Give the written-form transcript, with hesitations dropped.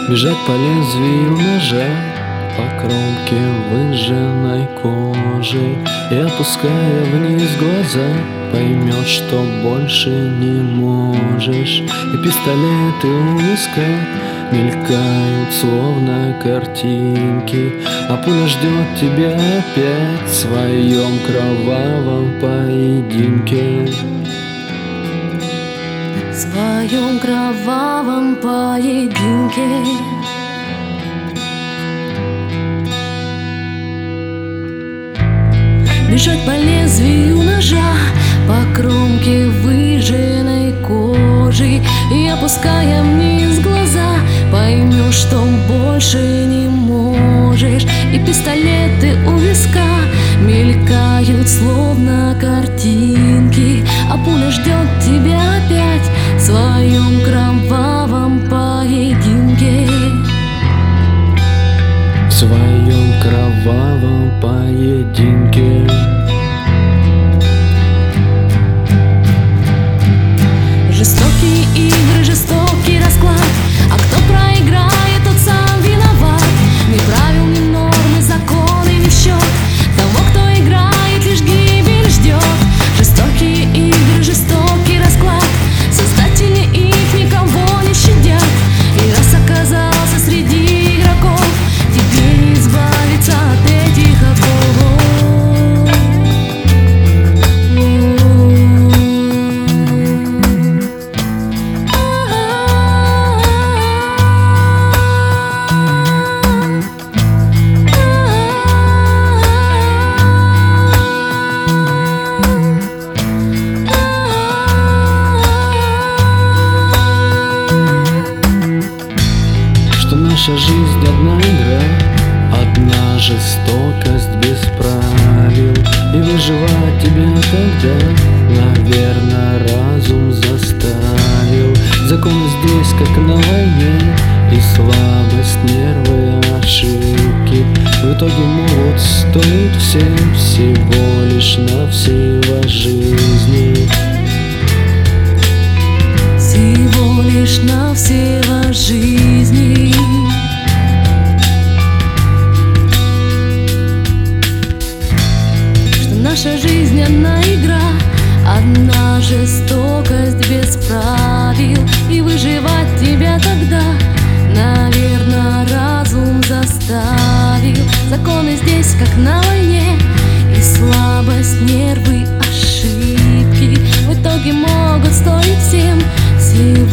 Бежать по лезвию ножа, по кромке выжженной кожи, и опуская вниз глаза, поймешь, что больше не можешь. И пистолеты у виска мелькают, словно картинки, а пуля ждет тебя опять в своем кровавом поединке. В своем кровавом поединке. Бежать по лезвию ножа, по кромке выжженной кожи, и опуская вниз глаза, поймешь, что больше не можешь. И пистолеты у виска мелькают, словно картинки, а пуля ждет тебя опять в своем кровавом поединке. В своем кровавом поединке. Жестокие игры, жестокий расклад, а кто проиграет, тот сам виноват. Ни правил, ни нормы, законы не в счет того, кто играет, лишь гибель ждет. Жестокие игры, жестокий расклад, создатели их никого не щадят. И раз оказался среди игроков, тебе не избавиться от этих оковов. Наша жизнь одна игра, одна жестокость без правил. И выживать тебя тогда, наверное, разум заставил. Законы здесь, как на войне, и слабость, нервы, ошибки в итоге могут стоить всем всего лишь навсего жизни. Всего лишь навсего жизни. Наша жизнь одна игра, одна жестокость без правил. И выживать тебя тогда, наверное, разум заставил. Законы здесь, как на войне, и слабость, нервы, ошибки в итоге могут стоить всем всего